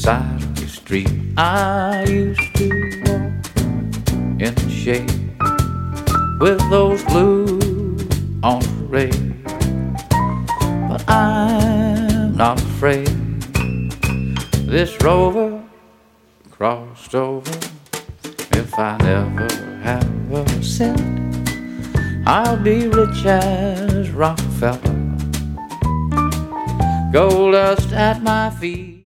side of the street. I used to walk in the shade with those blues on parade, but I'm not afraid. This rover crossed over. If I never have a cent, I'll be rich as Rockefeller. Gold dust at my feet.